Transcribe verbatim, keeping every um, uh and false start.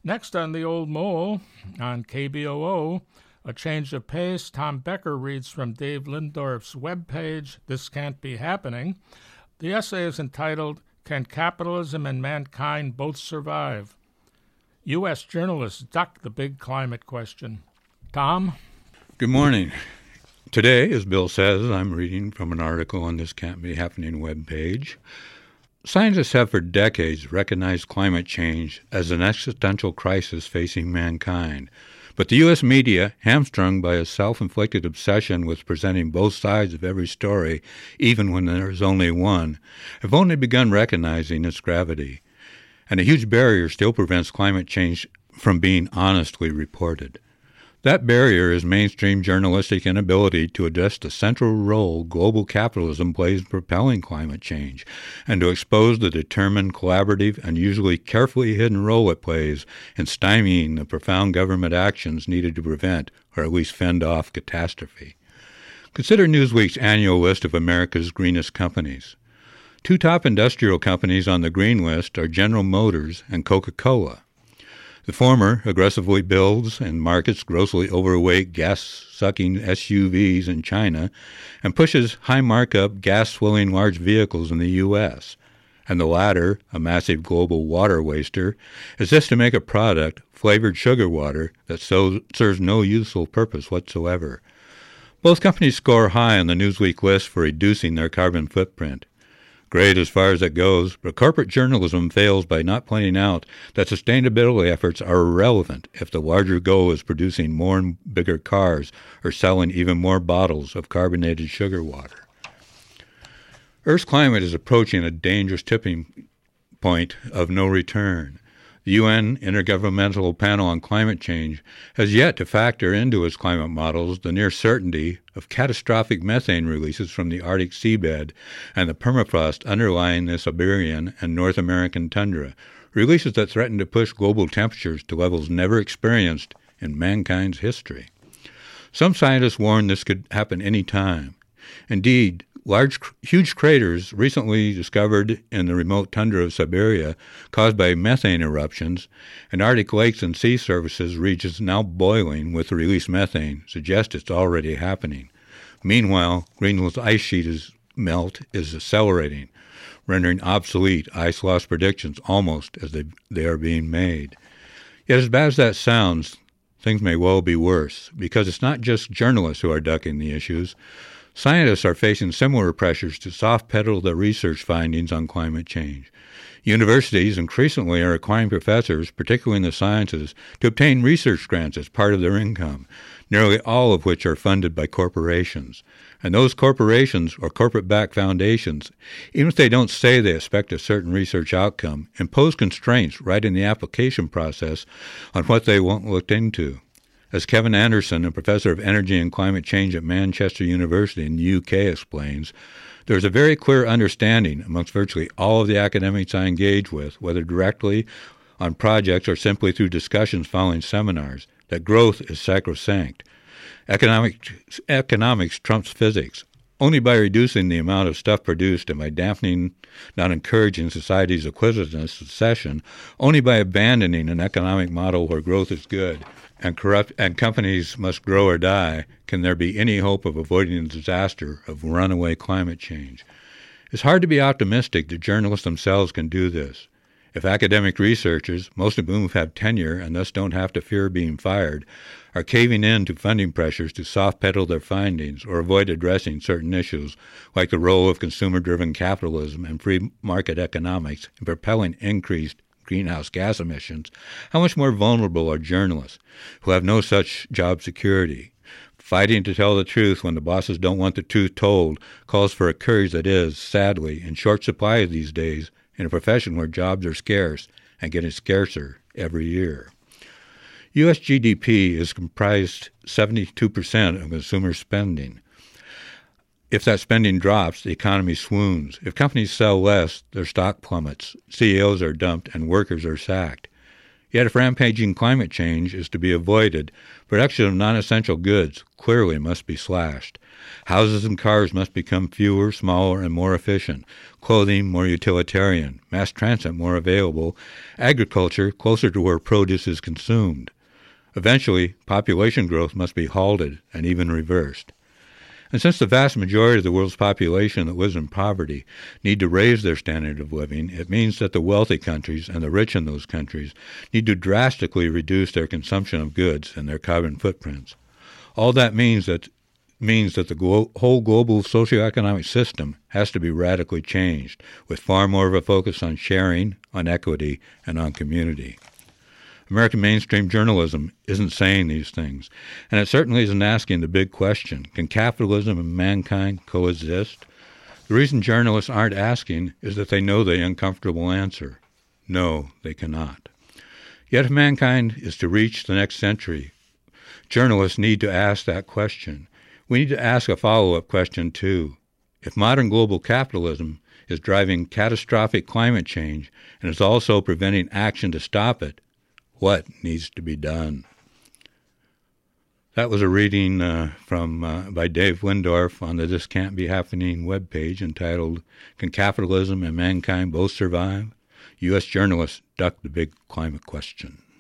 Next on The Old Mole, on K B O O, A Change of Pace, Tom Becker reads from Dave Lindorf's webpage, This Can't Be Happening. The essay is entitled, Can Capitalism and Mankind Both Survive? U S journalists duck the big climate question. Tom? Good morning. Today, as Bill says, I'm reading from an article on This Can't Be Happening webpage. Scientists have for decades recognized climate change as an existential crisis facing mankind. But the U S media, hamstrung by a self-inflicted obsession with presenting both sides of every story, even when there is only one, have only begun recognizing its gravity. And a huge barrier still prevents climate change from being honestly reported. That barrier is mainstream journalistic inability to address the central role global capitalism plays in propelling climate change, and to expose the determined, collaborative, and usually carefully hidden role it plays in stymieing the profound government actions needed to prevent, or at least fend off, catastrophe. Consider Newsweek's annual list of America's greenest companies. Two top industrial companies on the green list are General Motors and Coca-Cola. The former aggressively builds and markets grossly overweight gas-sucking S U Vs in China and pushes high-markup, gas-swilling large vehicles in the U S. And the latter, a massive global water waster, is this to make a product, flavored sugar water, that so serves no useful purpose whatsoever. Both companies score high on the Newsweek list for reducing their carbon footprint. Great as far as it goes, but corporate journalism fails by not pointing out that sustainability efforts are irrelevant if the larger goal is producing more and bigger cars or selling even more bottles of carbonated sugar water. Earth's climate is approaching a dangerous tipping point of no return. The U N Intergovernmental Panel on Climate Change has yet to factor into its climate models the near certainty of catastrophic methane releases from the Arctic seabed and the permafrost underlying the Siberian and North American tundra, releases that threaten to push global temperatures to levels never experienced in mankind's history. Some scientists warn this could happen any time. Indeed, Large, huge craters recently discovered in the remote tundra of Siberia caused by methane eruptions, and Arctic lakes and sea surfaces regions now boiling with released methane suggest it's already happening. Meanwhile, Greenland's ice sheet is, melt is accelerating, rendering obsolete ice loss predictions almost as they, they are being made. Yet as bad as that sounds, things may well be worse, because it's not just journalists who are ducking the issues. Scientists are facing similar pressures to soft-pedal their research findings on climate change. Universities increasingly are requiring professors, particularly in the sciences, to obtain research grants as part of their income, nearly all of which are funded by corporations. And those corporations, or corporate-backed foundations, even if they don't say they expect a certain research outcome, impose constraints right in the application process on what they want looked into. As Kevin Anderson, a professor of energy and climate change at Manchester University in the U K, explains, there is a very clear understanding amongst virtually all of the academics I engage with, whether directly on projects or simply through discussions following seminars, that growth is sacrosanct. Economic, economics trumps physics. Only by reducing the amount of stuff produced and by dampening, not encouraging society's acquisitiveness succession, only by abandoning an economic model where growth is good and corrupt and companies must grow or die, can there be any hope of avoiding the disaster of runaway climate change. It's hard to be optimistic that journalists themselves can do this. If academic researchers, most of whom have tenure and thus don't have to fear being fired, are caving in to funding pressures to soft-pedal their findings or avoid addressing certain issues, like the role of consumer-driven capitalism and free market economics in propelling increased greenhouse gas emissions, how much more vulnerable are journalists who have no such job security? Fighting to tell the truth when the bosses don't want the truth told calls for a courage that is, sadly, in short supply these days in a profession where jobs are scarce and getting scarcer every year. U S G D P is comprised seventy-two percent of consumer spending. If that spending drops, the economy swoons. If companies sell less, their stock plummets, C E Os are dumped, and workers are sacked. Yet if rampaging climate change is to be avoided, production of non-essential goods clearly must be slashed. Houses and cars must become fewer, smaller, and more efficient, clothing more utilitarian, mass transit more available, agriculture closer to where produce is consumed. Eventually, population growth must be halted and even reversed. And since the vast majority of the world's population that lives in poverty need to raise their standard of living, it means that the wealthy countries and the rich in those countries need to drastically reduce their consumption of goods and their carbon footprints. All that means that means that the glo- whole global socioeconomic system has to be radically changed, with far more of a focus on sharing, on equity, and on community. American mainstream journalism isn't saying these things, and it certainly isn't asking the big question, can capitalism and mankind coexist? The reason journalists aren't asking is that they know the uncomfortable answer. No, they cannot. Yet if mankind is to reach the next century, journalists need to ask that question. We need to ask a follow-up question, too. If modern global capitalism is driving catastrophic climate change and is also preventing action to stop it, what needs to be done? That was a reading uh, from uh, by Dave Windorf on the This Can't Be Happening webpage entitled, Can Capitalism and Mankind Both Survive? U S Journalists Duck the Big Climate Question.